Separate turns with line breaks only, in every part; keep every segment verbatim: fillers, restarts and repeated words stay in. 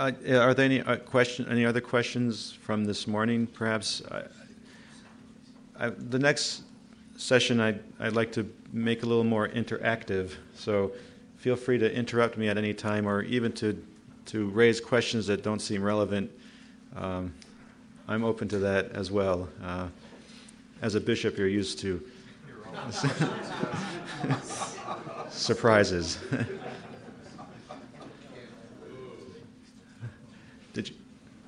Uh, are there any uh, question, any other questions from this morning? Perhaps I, I, the next session I'd, I'd like to make a little more interactive. So feel free to interrupt me at any time, or even to to raise questions that don't seem relevant. Um, I'm open to that as well. Uh, as a bishop, you're used to surprises. Did you?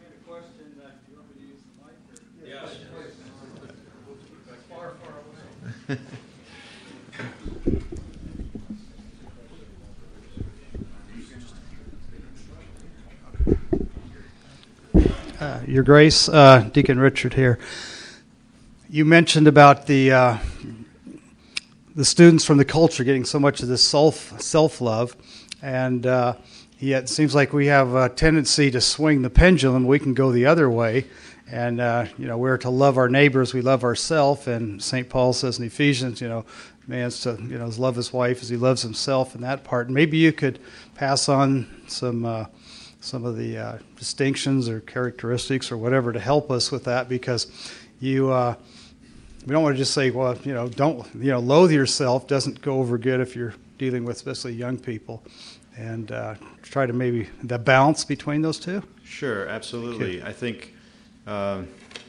Uh, Your Grace, uh, Deacon Richard here. You mentioned about the uh, the students from the culture getting so much of this self self love, and uh, yet it seems like we have a tendency to swing the pendulum. We can go the other way, and uh, you know we're to love our neighbors. We love ourselves, and Saint Paul says in Ephesians, you know, man's to you know love his wife as he loves himself. In that part, and maybe you could pass on some. Uh, some of the uh, distinctions or characteristics or whatever to help us with that, because you uh, we don't want to just say, well, you know, don't, you know, loathe yourself doesn't go over good if you're dealing with especially young people, and uh, try to maybe the balance between those two.
Sure, absolutely. I think um,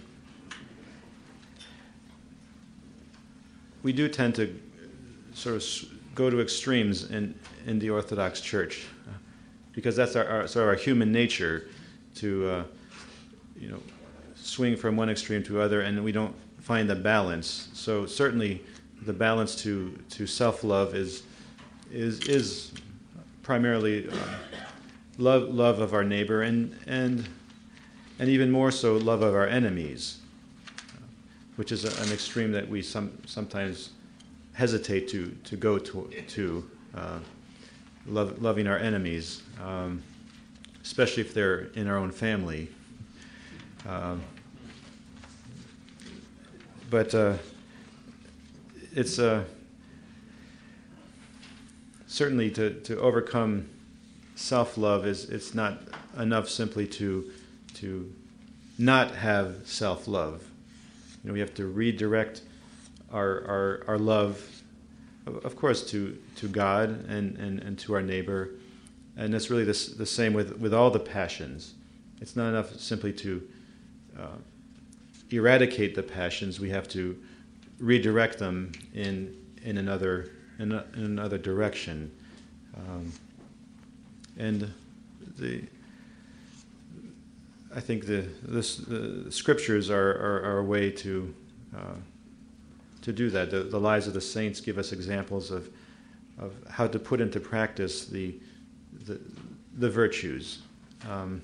we do tend to sort of go to extremes in, in the Orthodox Church, because that's our, our sort of our human nature to, uh, you know, swing from one extreme to other, and we don't find the balance. So certainly, the balance to, to self-love is is is primarily uh, love love of our neighbor, and and and even more so love of our enemies, which is a, an extreme that we some sometimes hesitate to to go to to. Uh, Love, loving our enemies, um, especially if they're in our own family. Um, but uh, it's uh, certainly to, to overcome self-love is it's not enough simply to to not have self-love. You know, we have to redirect our our, our love, of course, to, to God and, and, and to our neighbor. And that's really the, the same with, with all the passions. It's not enough simply to uh, eradicate the passions. We have to redirect them in in another in, a, in another direction. Um, and the I think the this, the scriptures are, are, are a way to uh, to do that. The, the lives of the saints give us examples of of how to put into practice the the, the virtues. Um,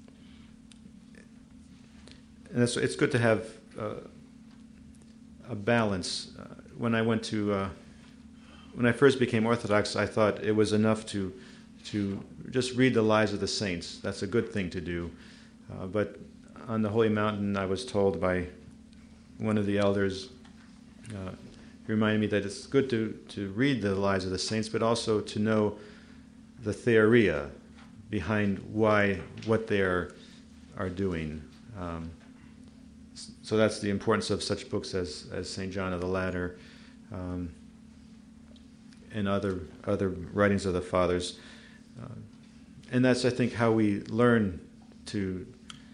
and it's, it's good to have uh, a balance. Uh, when I went to uh, when I first became Orthodox, I thought it was enough to to just read the lives of the saints. That's a good thing to do. Uh, but on the Holy Mountain, I was told by one of the elders, uh, he reminded me that it's good to, to read the lives of the saints, but also to know the theoria behind why, what they are, are doing. Um, so that's the importance of such books as, as Saint John of the Ladder, um, and other other writings of the Fathers. Uh, and that's, I think, how we learn to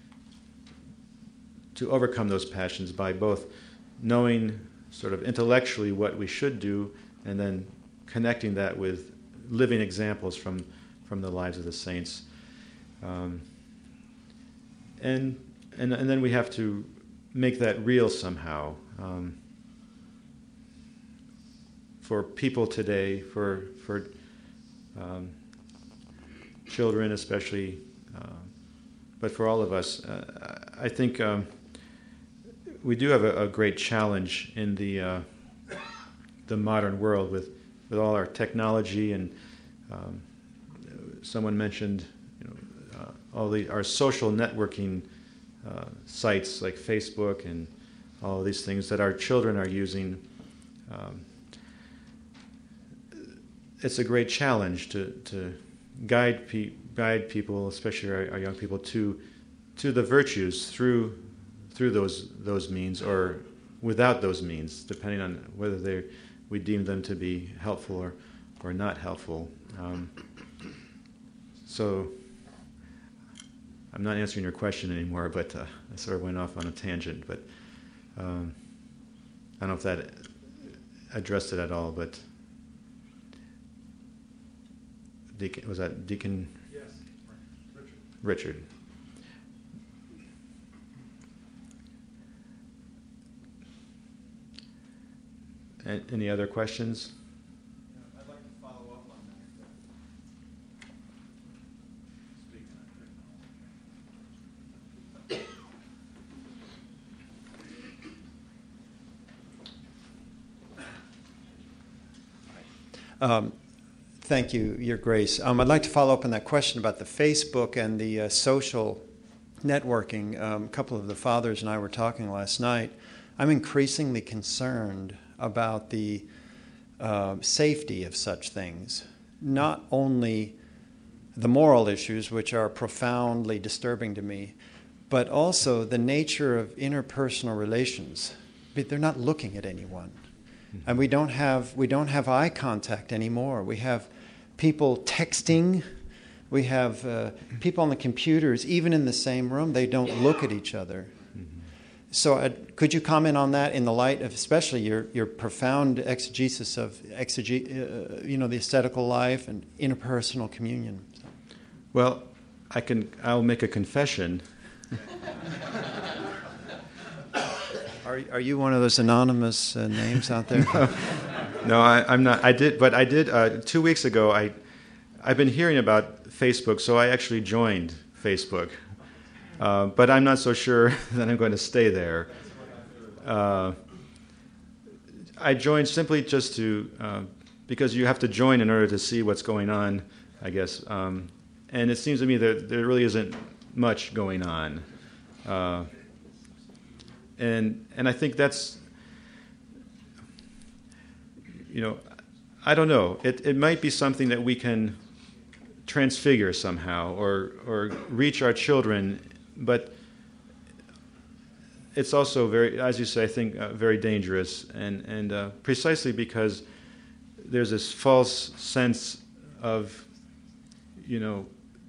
to overcome those passions, by both knowing sort of intellectually what we should do, and then connecting that with living examples from, from the lives of the saints. Um, and, and and then we have to make that real somehow. Um, for people today, for for um, children especially, uh, but for all of us, uh, I think um, we do have a, a great challenge in the uh, the modern world with, with all our technology, and um, someone mentioned, you know, uh, all the our social networking uh, sites like Facebook and all of these things that our children are using. Um, it's a great challenge to to guide pe- guide people, especially our, our young people, to to the virtues through through those those means or without those means, depending on whether they we deem them to be helpful or or not helpful. Um, so I'm not answering your question anymore, but uh, I sort of went off on a tangent. But um, I don't know if that addressed it at all. But Deacon, was that Deacon?
Yes, Richard.
Richard. A- Any other questions?
Yeah, I'd like to follow up on that. Speak on
Um, thank you, Your Grace. Um, I'd like to follow up on that question about the Facebook and the uh, social networking. Um, a couple of the fathers and I were talking last night. I'm increasingly concerned about the uh, safety of such things, not only the moral issues, which are profoundly disturbing to me, but also the nature of interpersonal relations. But they're not looking at anyone. And we don't have we don't have eye contact anymore. We have people texting. We have uh, people on the computers, even in the same room. They don't look at each other. Mm-hmm. So, uh, could you comment on that in the light of, especially your your profound exegesis of exege, uh, you know, the ascetical life and interpersonal communion?
Well, I can. I'll make a confession.
Are are you one of those anonymous uh, names out there?
no, no I, I'm not. I did, but I did uh, two weeks ago. I I've been hearing about Facebook, so I actually joined Facebook. Uh, but I'm not so sure that I'm going to stay there. Uh, I joined simply just to uh, because you have to join in order to see what's going on, I guess. Um, and it seems to me that there really isn't much going on. Uh, And and I think that's, you know, I don't know. It it might be something that we can transfigure somehow or or reach our children, but it's also very, as you say, I think uh, very dangerous, and and uh, precisely because there's this false sense of, you know,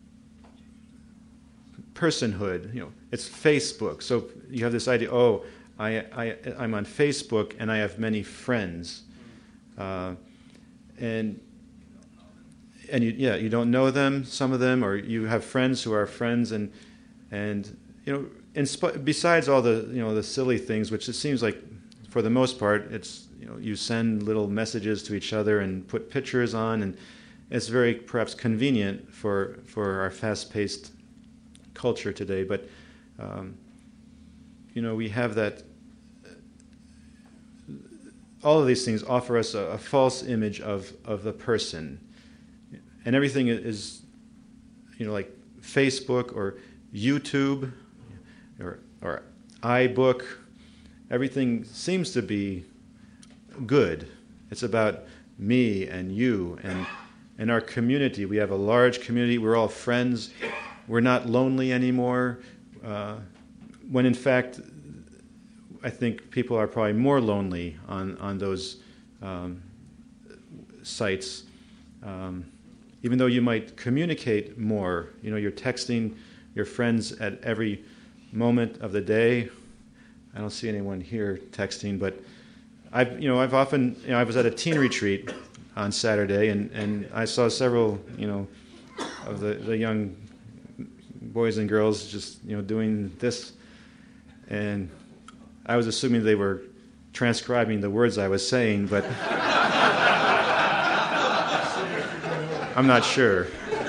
personhood. You know, it's Facebook, so you have this idea. Oh, I, I I'm on Facebook and I have many friends, uh, and and you yeah you don't know them, some of them, or you have friends who are friends, and and you know, in sp- besides all the you know the silly things, which it seems like for the most part it's you know you send little messages to each other and put pictures on, and it's very perhaps convenient for for our fast-paced culture today, but um, you know we have that. All of these things offer us a, a false image of of the person, and everything is, you know, like Facebook or YouTube or or iBook. Everything seems to be good. It's about me and you and and our community. We have a large community. We're all friends. We're not lonely anymore, uh, when in fact, I think people are probably more lonely on, on those um, sites. Um, even though you might communicate more, you know, you're texting your friends at every moment of the day. I don't see anyone here texting, but I've, you know, I've often, you know, I was at a teen retreat on Saturday, and, and I saw several, you know, of the, the young boys and girls just, you know, doing this, and I was assuming they were transcribing the words I was saying, but I'm not sure.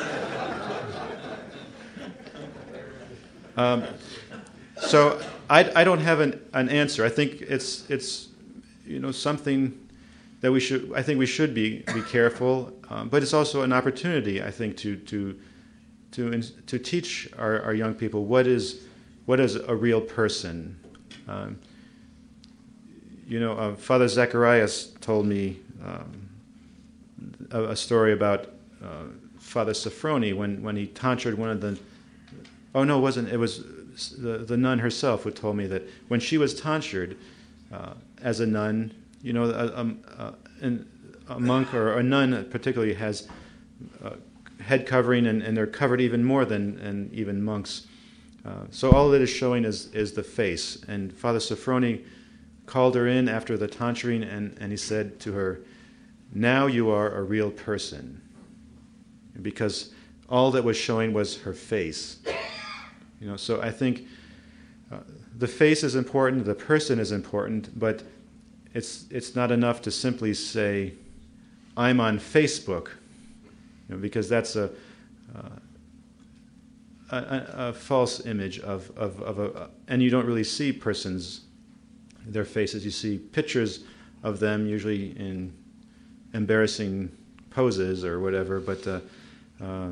Um, so I, I don't have an, an answer. I think it's it's you know something that we should. I think we should be be careful, um, but it's also an opportunity, I think, to to. To to teach our, our young people what is what is a real person. Um, you know, uh, Father Zacharias told me um, a, a story about uh, Father Sophroni when, when he tonsured one of the. Oh no, it wasn't. It was the the nun herself who told me that when she was tonsured uh, as a nun, you know, a, a, a, a monk or a nun particularly has uh, head covering, and, and they're covered even more than and even monks. Uh, so all that is showing is is the face. And Father Sophroni called her in after the tonsuring, and, and he said to her, "Now you are a real person," because all that was showing was her face. You know, so I think uh, the face is important, the person is important, but it's it's not enough to simply say, "I'm on Facebook," you know, because that's a, uh, a a false image of of of a, and you don't really see persons, their faces. You see pictures of them, usually in embarrassing poses or whatever, but. Uh, uh,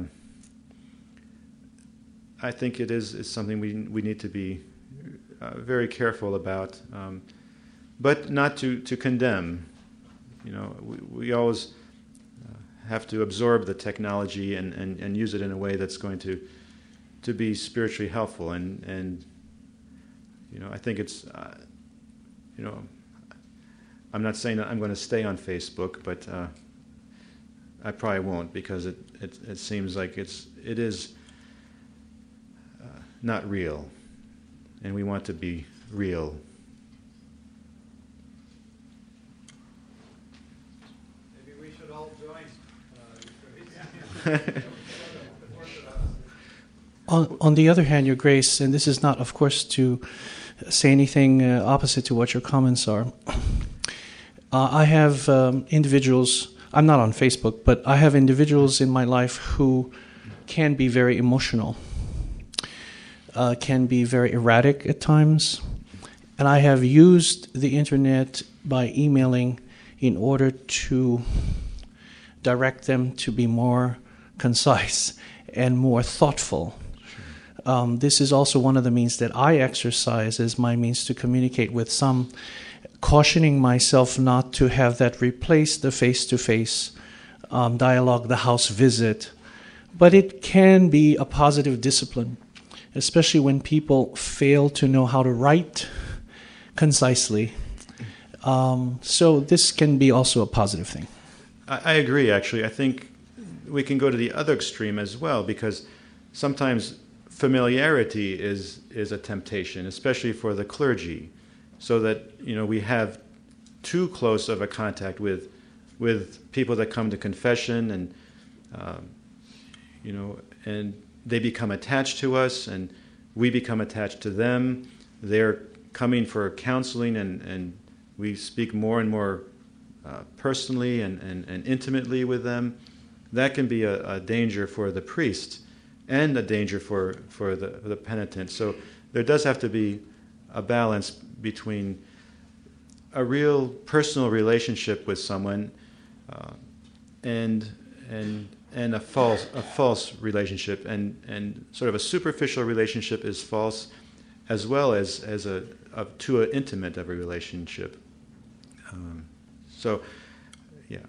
I think it is, is something we we need to be uh, very careful about, um, but not to, to condemn. You know, we, we always uh, have to absorb the technology and, and, and use it in a way that's going to to be spiritually helpful. And, and you know, I think it's, uh, you know, I'm not saying that I'm going to stay on Facebook, but uh, I probably won't, because it, it it seems like it's it is. Not real, and we want to be real.
Maybe we should all join. Uh,
on, on the other hand, Your Grace, and this is not, of course, to say anything uh, opposite to what your comments are. Uh, I have um, individuals, I'm not on Facebook, but I have individuals in my life who can be very emotional. Uh, can be very erratic at times, and I have used the internet by emailing in order to direct them to be more concise and more thoughtful. Sure. Um, this is also one of the means that I exercise as my means to communicate with some, cautioning myself not to have that replace the face-to-face um, dialogue, the house visit, but it can be a positive discipline, especially when people fail to know how to write concisely. Um, so this can be also a positive thing.
I, I agree, actually. I think we can go to the other extreme as well, because sometimes familiarity is is a temptation, especially for the clergy, so that, you know, we have too close of a contact with with people that come to confession, and um, you know, and they become attached to us, and we become attached to them. They're coming for counseling, and, and we speak more and more uh, personally and, and, and intimately with them. That can be a, a danger for the priest and a danger for, for the, the penitent. So there does have to be a balance between a real personal relationship with someone uh, and and and a false a false relationship, and, and sort of a superficial relationship is false, as well as as a, a too intimate of a relationship. Um, so, yeah.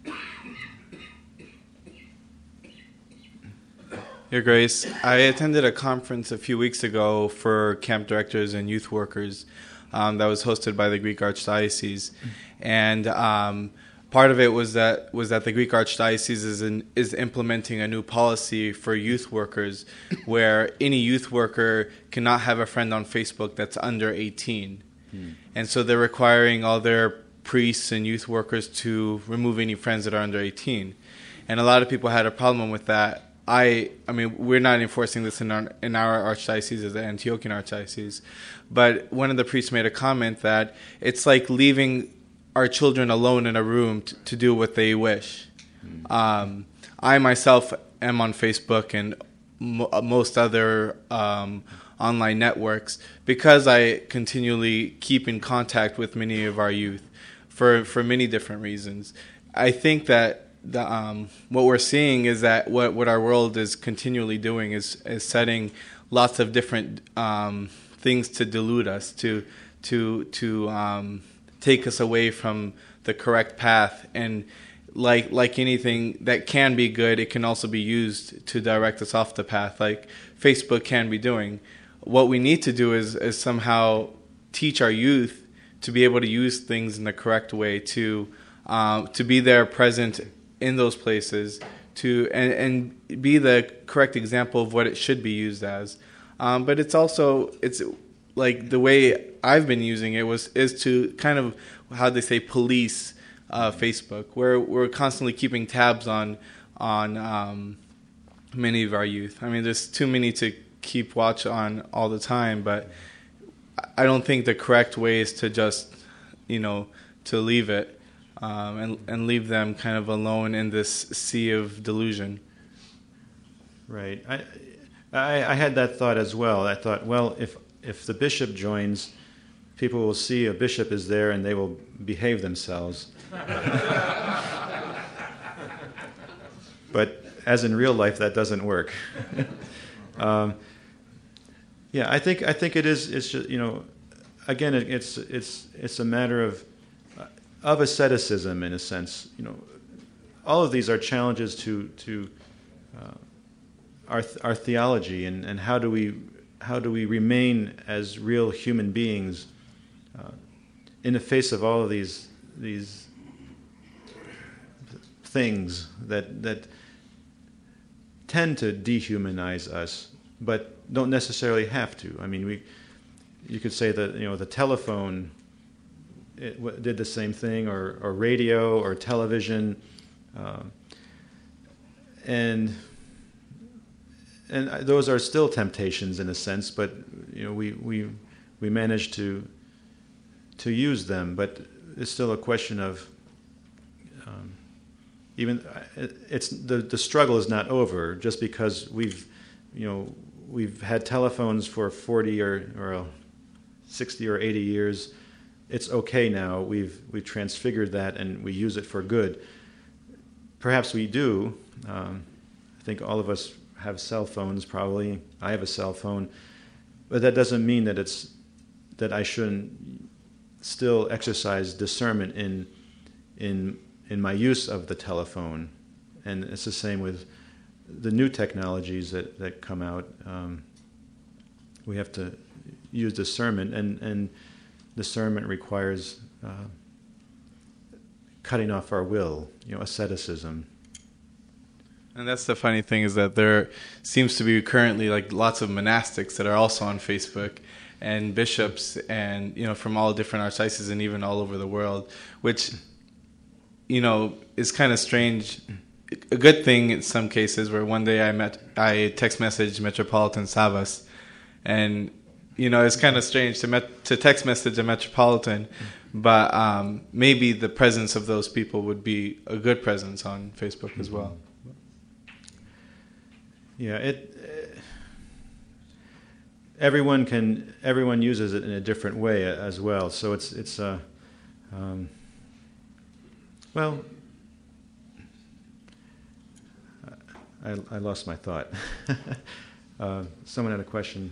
Your Grace, I attended a conference a few weeks ago for camp directors and youth workers um, that was hosted by the Greek Archdiocese, and um, part of it was that was that the Greek Archdiocese is in, is implementing a new policy for youth workers, where any youth worker cannot have a friend on Facebook that's under eighteen, hmm. and so they're requiring all their priests and youth workers to remove any friends that are under eighteen, and a lot of people had a problem with that. I I mean, we're not enforcing this in our in our archdiocese as the Antiochian Archdiocese, but one of the priests made a comment that it's like leaving our children alone in a room t- to do what they wish. Mm. Um, I myself am on Facebook and mo- most other um, online networks because I continually keep in contact with many of our youth for for many different reasons. I think that the, um, what we're seeing is that what, what our world is continually doing is, is setting lots of different um, things to delude us, to to to um, take us away from the correct path. And like like anything that can be good, it can also be used to direct us off the path, like Facebook can be doing. What we need to do is, is somehow teach our youth to be able to use things in the correct way, to um, to be there present in those places, to and, and be the correct example of what it should be used as. Um, but it's also, it's like the way I've been using it was is to kind of, how they say, police uh, Facebook, where we're constantly keeping tabs on on um, many of our youth. I mean, there's too many to keep watch on all the time, but I don't think the correct way is to just, you know, to leave it um, and and leave them kind of alone in this sea of delusion.
Right. I, I I had that thought as well. I thought, well, if if the bishop joins, people will see a bishop is there and they will behave themselves. But as in real life, that doesn't work. um, yeah, I think I think it is. It's just, you know, again, it, it's it's it's a matter of uh, of asceticism in a sense. You know, all of these are challenges to to uh, our our theology and, and how do we how do we remain as real human beings uh, in the face of all of these these things that that tend to dehumanize us, but don't necessarily have to. I mean, we you could say that, you know, the telephone it w- did the same thing, or or radio or television, uh, and and those are still temptations in a sense. But you know, we we we manage to to use them, but it's still a question of um, even it's the the struggle is not over just because we've you know we've had telephones for forty or or sixty or eighty years. It's okay now. We've we've transfigured that and we use it for good. Perhaps we do. Um, I think all of us have cell phones. Probably I have a cell phone, but that doesn't mean that it's that I shouldn't still exercise discernment in in in my use of the telephone. And it's the same with the new technologies that, that come out. Um, we have to use discernment, and, and discernment requires uh, cutting off our will, you know, asceticism.
And that's the funny thing, is that there seems to be currently like lots of monastics that are also on Facebook, and bishops, and you know, from all different archdiocese and even all over the world, which, you know, is kind of strange. A good thing in some cases, where one day I met, I text messaged Metropolitan Savas, and you know, it's kind of strange to met, to text message a Metropolitan, but um, maybe the presence of those people would be a good presence on Facebook as well.
Yeah, it. Uh, everyone can. Everyone uses it in a different way as well. So it's it's. Uh, um, well, I, I lost my thought. uh, someone had a question.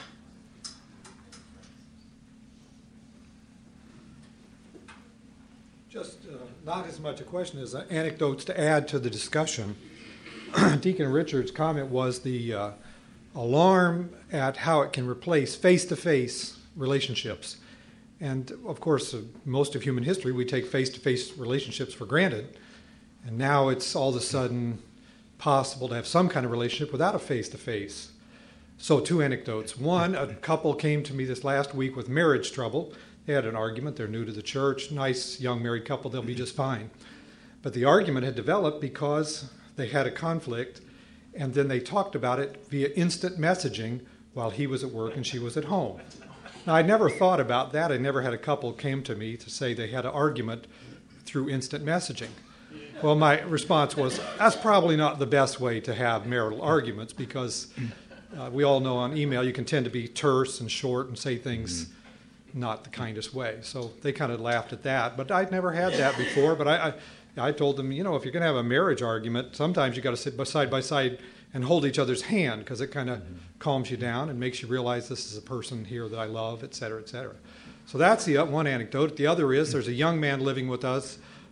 Just uh, not as much a question as anecdotes to add to the discussion. Deacon Richard's comment was the uh, alarm at how it can replace face-to-face relationships. And, of course, uh, most of human history, we take face-to-face relationships for granted. And now it's all of a sudden possible to have some kind of relationship without a face-to-face. So two anecdotes. One, a couple came to me this last week with marriage trouble. They had an argument. They're new to the church. Nice young married couple. They'll be just fine. But the argument had developed because they had a conflict, and then they talked about it via instant messaging while he was at work and she was at home. Now, I never thought about that. I never had a couple came to me to say they had an argument through instant messaging. Well, my response was, that's probably not the best way to have marital arguments, because uh, we all know on email you can tend to be terse and short and say things mm-hmm. not the kindest way. So they kind of laughed at that. But I'd never had that before. But I, I, I told them, you know, if you're going to have a marriage argument, sometimes you got to sit side by side and hold each other's hand, because it kind of mm-hmm. calms you down and makes you realize this is a person here that I love, et cetera, et cetera. So that's the one anecdote. The other is there's a young man living with us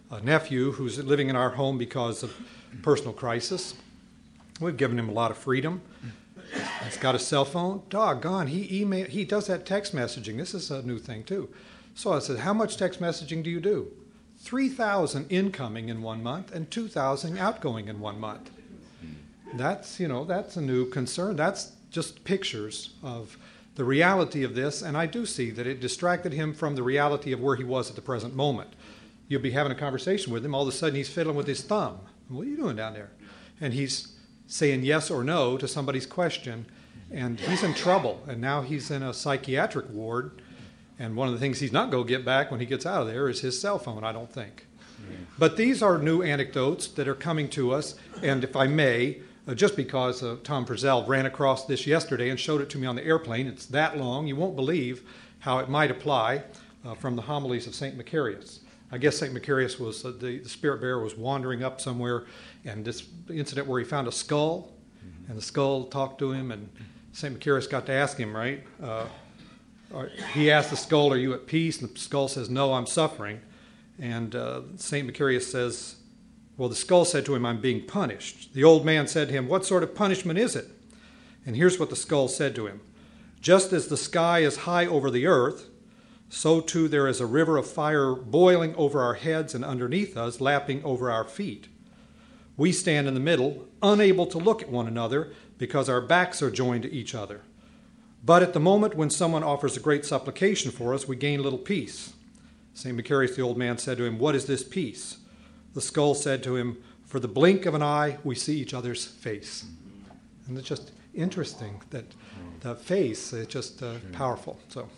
a nephew who's living in our home because of personal crisis. We've given him a lot of freedom. He's got a cell phone. Doggone, he email, he does that text messaging. This is a new thing too. So I said, how much text messaging do you do? three thousand incoming in one month and two thousand outgoing in one month. That's, you know, that's a new concern. That's just pictures of the reality of this, and I do see that it distracted him from the reality of where he was at the present moment. You'll be having a conversation with him, all of a sudden he's fiddling with his thumb. What are you doing down there? And he's saying yes or no to somebody's question, and he's in trouble, and now he's in a psychiatric ward, and one of the things he's not going to get back when he gets out of there is his cell phone, I don't think. Yeah. But these are new anecdotes that are coming to us, and if I may, uh, just because uh, Tom Frizzell ran across this yesterday and showed it to me on the airplane, it's that long, you won't believe how it might apply uh, from the homilies of Saint Macarius. I guess Saint Macarius was, uh, the, the spirit bearer was wandering up somewhere, and this incident where he found a skull, mm-hmm. and the skull talked to him, and Saint Macarius got to ask him, right? Uh, he asked the skull, are you at peace? And the skull says, no, I'm suffering. And uh, Saint Macarius says, well, the skull said to him, I'm being punished. The old man said to him, what sort of punishment is it? And here's what the skull said to him. Just as the sky is high over the earth, so too there is a river of fire boiling over our heads and underneath us, lapping over our feet. We stand in the middle, unable to look at one another because our backs are joined to each other. But at the moment when someone offers a great supplication for us, we gain a little peace. Saint Macarius, the old man, said to him, what is this peace? The skull said to him, for the blink of an eye, we see each other's face. And it's just interesting that the face is just uh, powerful. So,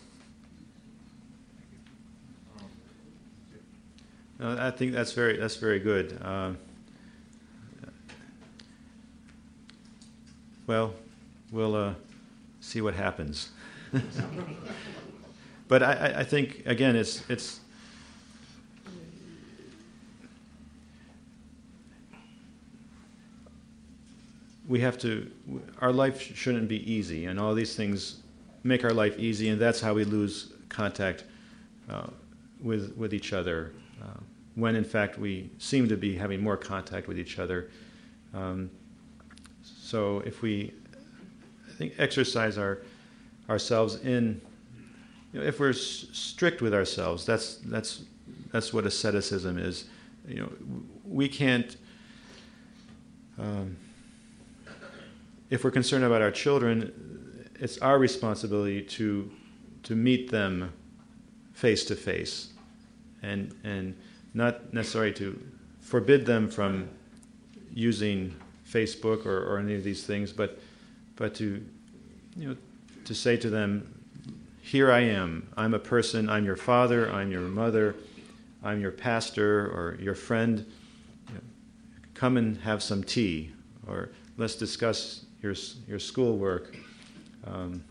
no, I think that's very that's very good. Uh, well, we'll. Uh, see what happens. But I, I think, again, it's it's we have to, our life shouldn't be easy, and all these things make our life easy, and that's how we lose contact uh, with with each other, uh, when in fact we seem to be having more contact with each other. Um, so if we I think exercise our ourselves in, you know, if we're s- strict with ourselves, that's that's that's what asceticism is. You know, we can't. Um, if we're concerned about our children, it's our responsibility to to meet them face to face, and and not necessarily to forbid them from using Facebook or, or any of these things, but. But to, you know, to say to them, here I am. I'm a person. I'm your father. I'm your mother. I'm your pastor or your friend. You know, come and have some tea, or let's discuss your your schoolwork. Um,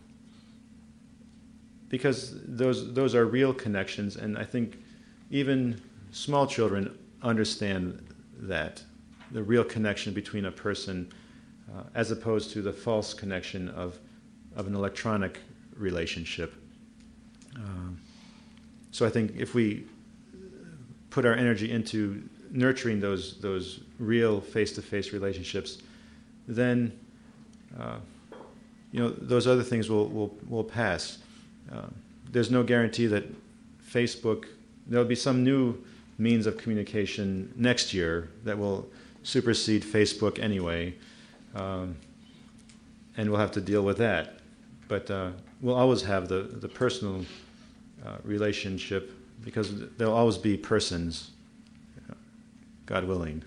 because those those are real connections, and I think even small children understand that, the real connection between a person. Uh, as opposed to the false connection of of an electronic relationship. Um, so I think if we put our energy into nurturing those those real face-to-face relationships, then uh, you know those other things will will will pass. Uh, there's no guarantee that Facebook. There'll be some new means of communication next year that will supersede Facebook anyway. Um, and we'll have to deal with that. But uh, we'll always have the, the personal uh, relationship, because there'll always be persons, God willing.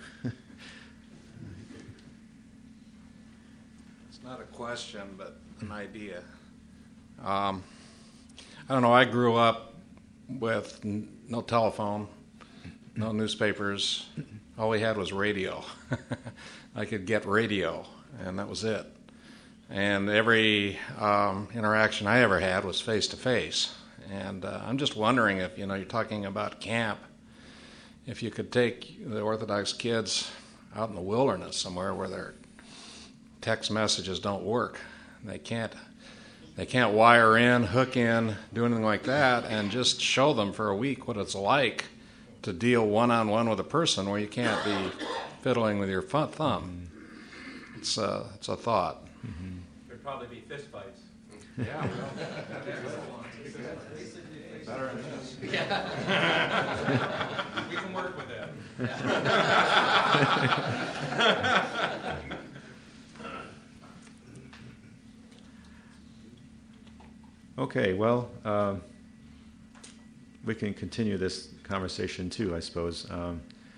It's not a question, but an idea. Um, I don't know, I grew up with n- no telephone, no newspapers. All we had was radio. I could get radio, and that was it. And every um, interaction I ever had was face-to-face. And uh, I'm just wondering if, you know, you're talking about camp, if you could take the Orthodox kids out in the wilderness somewhere where their text messages don't work. They can't, they can't wire in, hook in, do anything like that, and just show them for a week what it's like to deal one on one with a person where you can't be fiddling with your fu- thumb. It's a it's a thought.
Mm-hmm.
There'd probably be fist fights.
Yeah.
Better than this. We can work with that.
Okay, well, uh, we can continue this conversation too, I suppose. Um,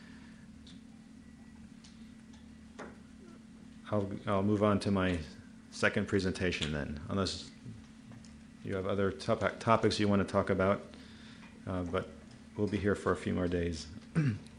I'll, I'll move on to my second presentation then, unless you have other top- topics you want to talk about, uh, but we'll be here for a few more days.